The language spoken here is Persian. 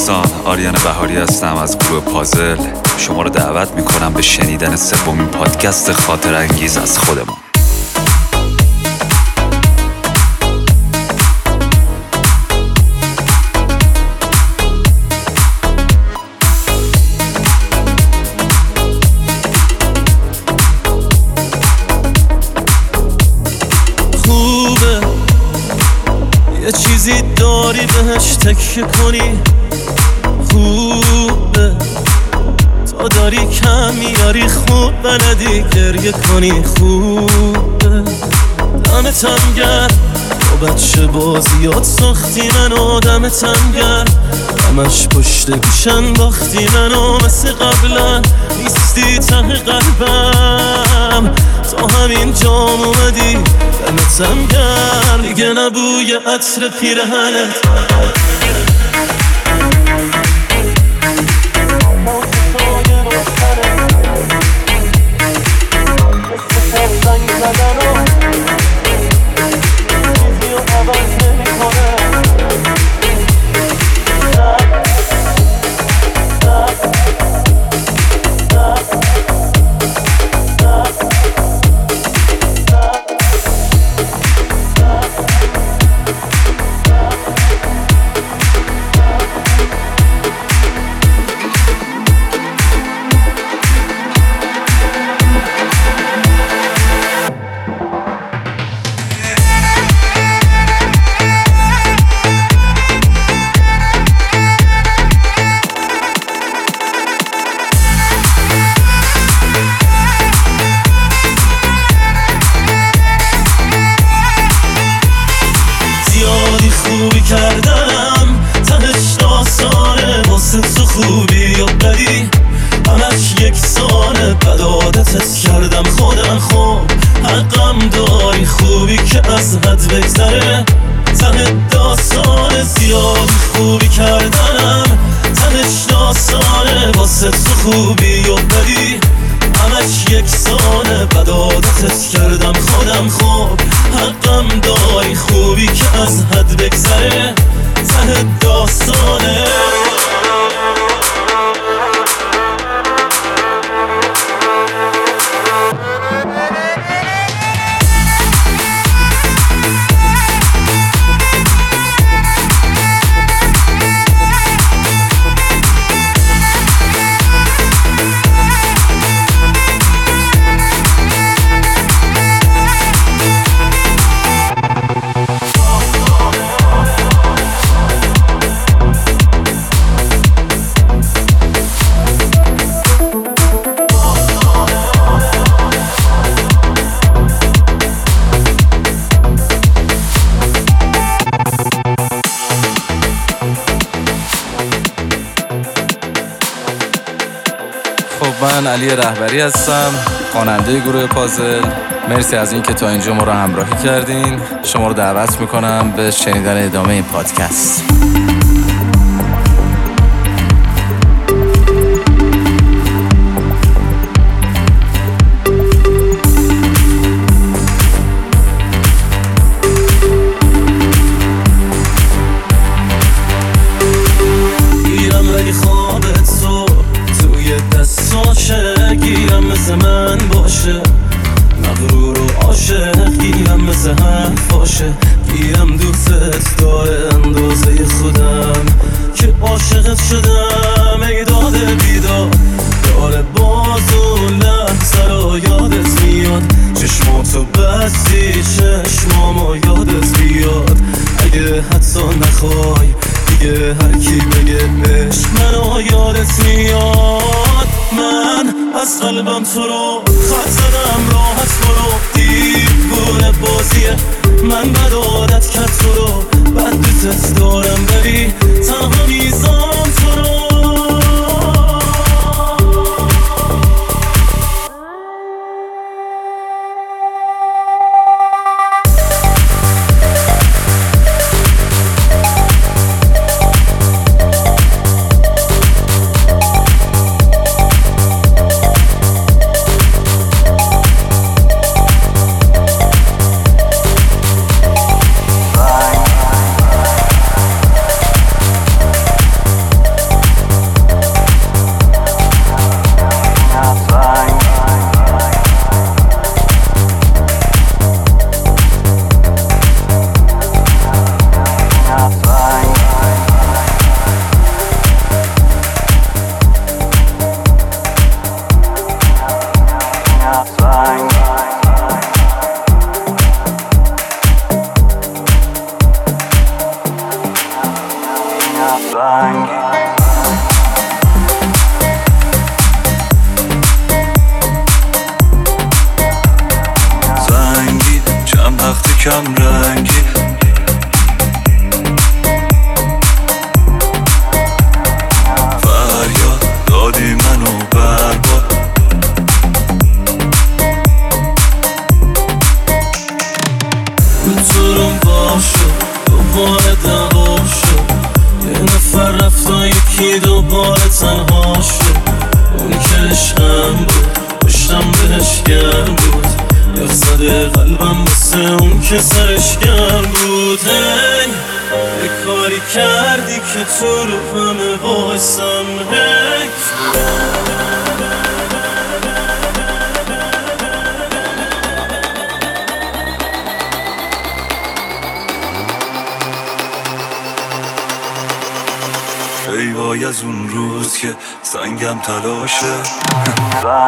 دوستان، آریان بهاری هستم از گروه پازل. شما رو دعوت میکنم به شنیدن سومین پادکست خاطر انگیز از خودمون. خوبه یه چیزی داری بهش تکیه کنی، خوبه تا داری کم میاری، خوب بلدی گریه کنی، خوبه دمتم گرم با بچه بازیات ساختی منو، دمتم گرم همش پشت گوشن باختی منو، مثل قبلا نیستی ته قلبم، تا همین جام اومدی دمتم گرم، دیگه نبوی عطر پیرهنت خوبی کردم، تهش داستانه واسه تو خوبی یا بدی، همش یکسانه، بد عادتت کردم خودم، خوب حقم داری، خوبی که از حد بگذره، ته داستانه، زیاد خوبی کردم، تهش داستانه واسه تو خوبی یا بدی، همش یکسانه، بد عادتت کردم خودم، خوب حقم داری، خوبی که از حد بگذره، ته داستانه. من علی رهبری هستم، خواننده گروه پازل. مرسی از این که تا اینجا ما رو همراهی کردین. شما رو دعوت میکنم به شنیدن ادامه این پادکست. گیرم مثل من باشه، مغرور و عاشق گیرم مثل حرف باشه، گیرم دوستت داره اندازه خودم، که عاشقت شدم ای داده بیدار، داره باز و لحظه رو یادت میاد، چشماتو بستی چشمامو یادت بیاد، اگه حتی نخوای دیگه هر کی بگه عشق منو یادت میاد، من از قلبم تو رو خط زدم، راحت برو، دیوونه بازیه، من بد عادت کرد تو رو، بد دوست دارم ولی تنها میزام تو رو. کم رنگی. فریاد دادی منو برباد. روزورم باشو دوباره دعوا شد، یه نفر رفت و یکی دوباره تنها شد. اون که عشقم بود پشتم بهش گرم بود، یا زده قلبم مثل اون که سرش گرم بود. هی یه کاری کردی که تو رو همه وایسم. هی ای وای از اون روز که سنگم تلاشه.